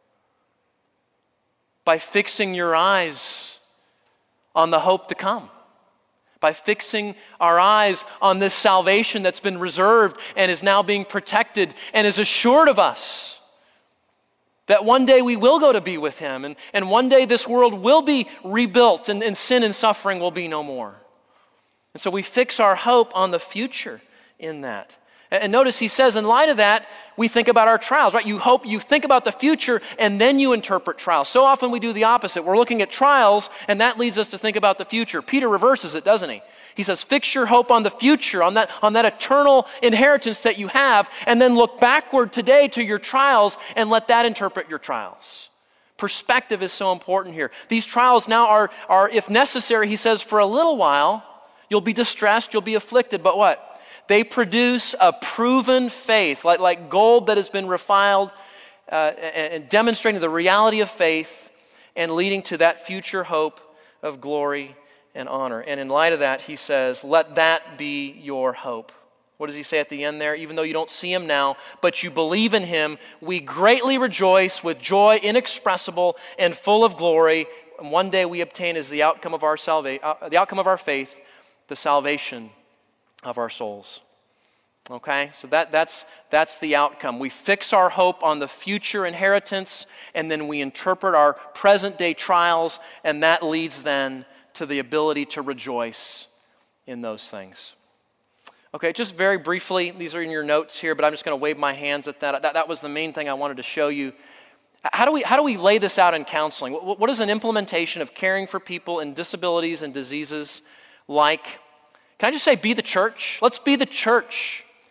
By fixing your eyes on the hope to come. By fixing our eyes on this salvation that's been reserved and is now being protected and is assured of us. That one day we will go to be with him, and one day this world will be rebuilt and sin and suffering will be no more. And so we fix our hope on the future in that. And notice he says, in light of that, we think about our trials, right? You think about the future, and then you interpret trials. So often we do the opposite. We're looking at trials, and that leads us to think about the future. Peter reverses it, doesn't he? He says, fix your hope on the future, on that eternal inheritance that you have, and then look backward today to your trials, and let that interpret your trials. Perspective is so important here. These trials now are, if necessary, he says, for a little while, you'll be distressed, you'll be afflicted, but what? They produce a proven faith, like gold that has been refined, and demonstrating the reality of faith and leading to that future hope of glory and honor. And in light of that, he says, let that be your hope. What does he say at the end there? Even though you don't see him now, but you believe in him, we greatly rejoice with joy inexpressible and full of glory. And one day we obtain as the outcome of our faith, the salvation of our souls. Okay, so that's the outcome. We fix our hope on the future inheritance, and then we interpret our present day trials, and that leads then to the ability to rejoice in those things. Okay, just very briefly, these are in your notes here, but I'm just going to wave my hands at that. That was the main thing I wanted to show you. How do we lay this out in counseling? What is an implementation of caring for people in disabilities and diseases like? Can I just say, be the church? Let's be the church.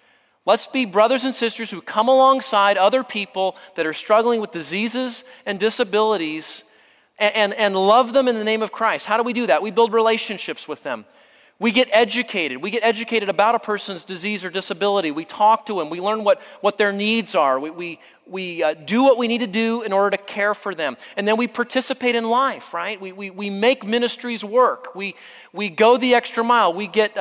Let's be brothers and sisters who come alongside other people that are struggling with diseases and disabilities and love them in the name of Christ. How do we do that? We build relationships with them. We get educated. We get educated about a person's disease or disability. We talk to them. We learn what their needs are. We do what we need to do in order to care for them. And then we participate in life, right? We make ministries work. We go the extra mile. We get...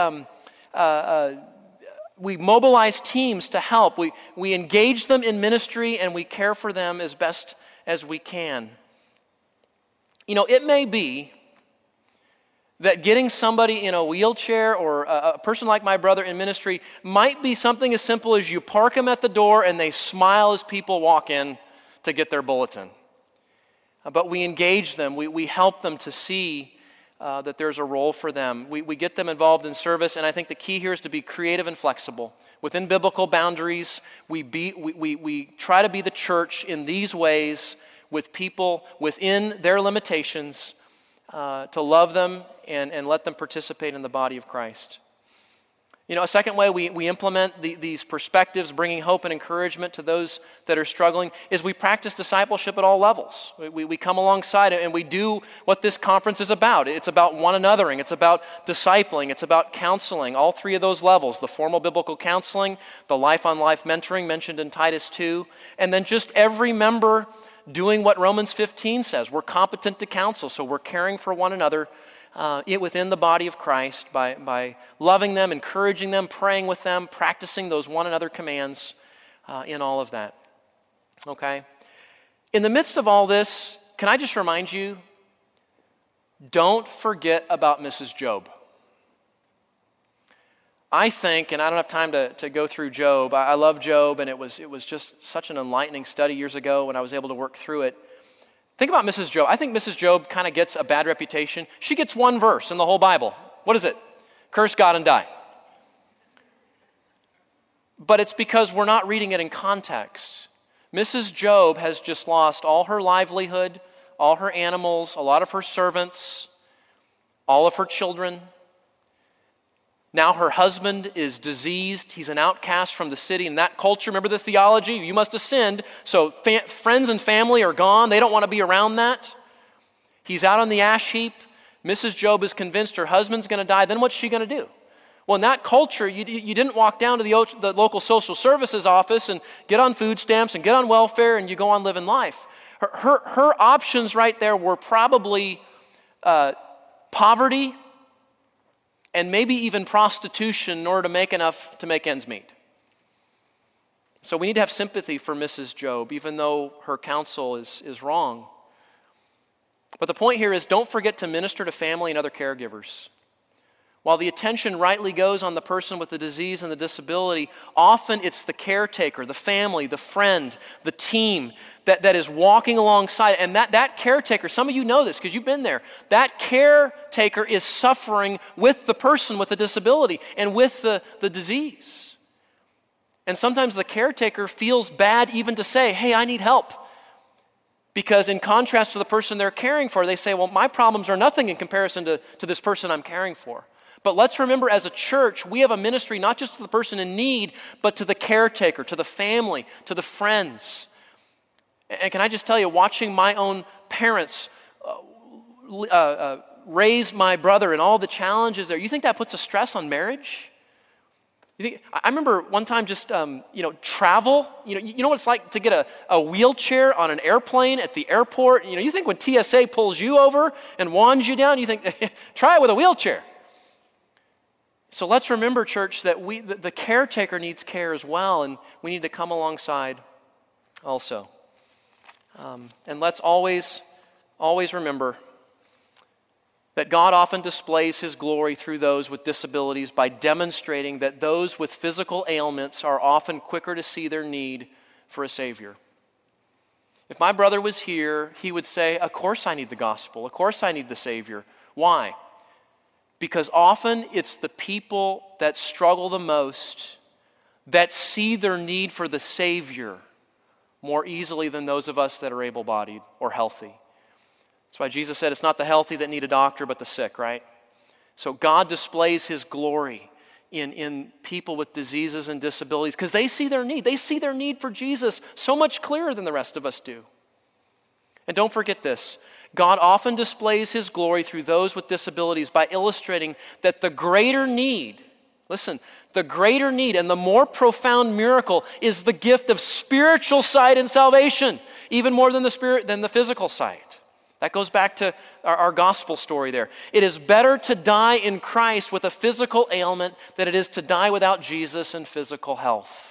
we mobilize teams to help. We engage them in ministry and we care for them as best as we can. You know, it may be that getting somebody in a wheelchair or a person like my brother in ministry might be something as simple as you park them at the door and they smile as people walk in to get their bulletin. But we engage them. We help them to see that there's a role for them. We get them involved in service, and I think the key here is to be creative and flexible. Within biblical boundaries, we try to be the church in these ways with people within their limitations to love them and let them participate in the body of Christ. You know, a second way we implement these perspectives, bringing hope and encouragement to those that are struggling, is we practice discipleship at all levels. We come alongside and we do what this conference is about. It's about one anothering. It's about discipling. It's about counseling. All three of those levels, the formal biblical counseling, the life-on-life mentoring mentioned in Titus 2, and then just every member doing what Romans 15 says. We're competent to counsel, so we're caring for one another within the body of Christ by loving them, encouraging them, praying with them, practicing those one another commands in all of that. Okay? In the midst of all this, can I just remind you, don't forget about Mrs. Job. I think, and I don't have time to go through Job, I love Job, and it was just such an enlightening study years ago when I was able to work through it. Think about Mrs. Job. I think Mrs. Job kind of gets a bad reputation. She gets one verse in the whole Bible. What is it? Curse God and die. But it's because we're not reading it in context. Mrs. Job has just lost all her livelihood, all her animals, a lot of her servants, all of her children. Now her husband is diseased. He's an outcast from the city. In that culture, remember the theology? You must have sinned. So friends and family are gone. They don't want to be around that. He's out on the ash heap. Mrs. Job is convinced her husband's going to die. Then what's she going to do? Well, in that culture, you didn't walk down to the local social services office and get on food stamps and get on welfare and you go on living life. Her options right there were probably poverty, and maybe even prostitution in order to make enough to make ends meet. So we need to have sympathy for Mrs. Job, even though her counsel is wrong. But the point here is, don't forget to minister to family and other caregivers. While the attention rightly goes on the person with the disease and the disability, often it's the caretaker, the family, the friend, the team that is walking alongside. And that caretaker, some of you know this because you've been there, that caretaker is suffering with the person with the disability and with the disease. And sometimes the caretaker feels bad even to say, hey, I need help. Because in contrast to the person they're caring for, they say, well, my problems are nothing in comparison to this person I'm caring for. But let's remember, as a church, we have a ministry not just to the person in need, but to the caretaker, to the family, to the friends. And can I just tell you, watching my own parents raise my brother and all the challenges there, you think that puts a stress on marriage? I remember one time just, travel. You know what it's like to get a wheelchair on an airplane at the airport? You think when TSA pulls you over and wands you down, you think, try it with a wheelchair. So let's remember, church, that the caretaker needs care as well, and we need to come alongside also. And let's always remember that God often displays His glory through those with disabilities by demonstrating that those with physical ailments are often quicker to see their need for a Savior. If my brother was here, he would say, of course I need the gospel. Of course I need the Savior. Why? Because often it's the people that struggle the most that see their need for the Savior more easily than those of us that are able-bodied or healthy. That's why Jesus said it's not the healthy that need a doctor, but the sick, right? So God displays His glory in people with diseases and disabilities because they see their need. They see their need for Jesus so much clearer than the rest of us do. And don't forget this. God often displays his glory through those with disabilities by illustrating that the greater need, listen, the greater need and the more profound miracle is the gift of spiritual sight and salvation, even more than the physical sight. That goes back to our gospel story there. It is better to die in Christ with a physical ailment than it is to die without Jesus and physical health.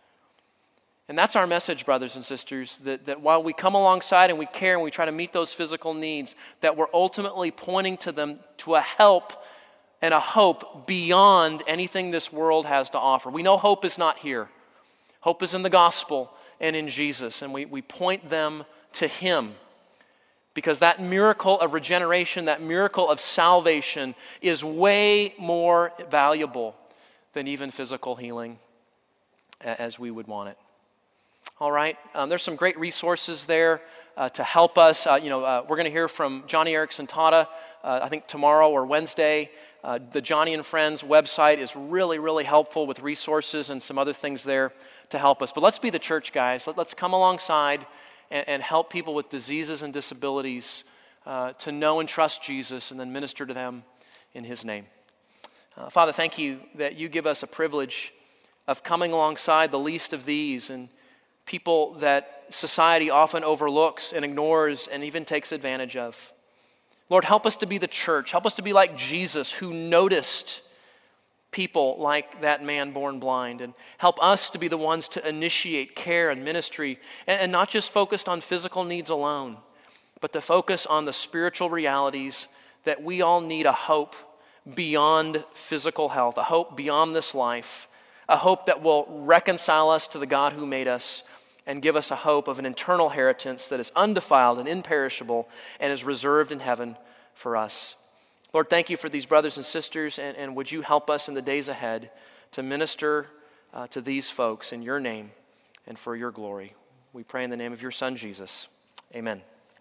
And that's our message, brothers and sisters, that while we come alongside and we care and we try to meet those physical needs, that we're ultimately pointing to them to a help and a hope beyond anything this world has to offer. We know hope is not here. Hope is in the gospel and in Jesus, and we point them to him because that miracle of regeneration, that miracle of salvation is way more valuable than even physical healing as we would want it. All right, there's some great resources there to help us. We're going to hear from Johnny Erickson Tata, I think tomorrow or Wednesday. The Johnny and Friends website is really, really helpful with resources and some other things there to help us. But let's be the church, guys. Let's come alongside and help people with diseases and disabilities to know and trust Jesus and then minister to them in his name. Father, thank you that you give us a privilege of coming alongside the least of these and people that society often overlooks and ignores and even takes advantage of. Lord, help us to be the church. Help us to be like Jesus, who noticed people like that man born blind, and help us to be the ones to initiate care and ministry and not just focused on physical needs alone, but to focus on the spiritual realities that we all need a hope beyond physical health, a hope beyond this life, a hope that will reconcile us to the God who made us and give us a hope of an eternal inheritance that is undefiled and imperishable and is reserved in heaven for us. Lord, thank you for these brothers and sisters, and would you help us in the days ahead to minister to these folks in your name and for your glory. We pray in the name of your Son, Jesus. Amen.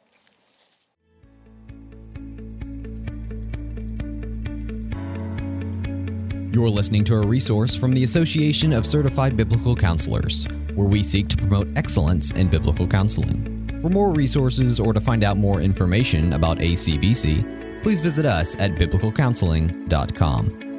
You're listening to a resource from the Association of Certified Biblical Counselors, where we seek to promote excellence in biblical counseling. For more resources or to find out more information about ACBC, please visit us at biblicalcounseling.com.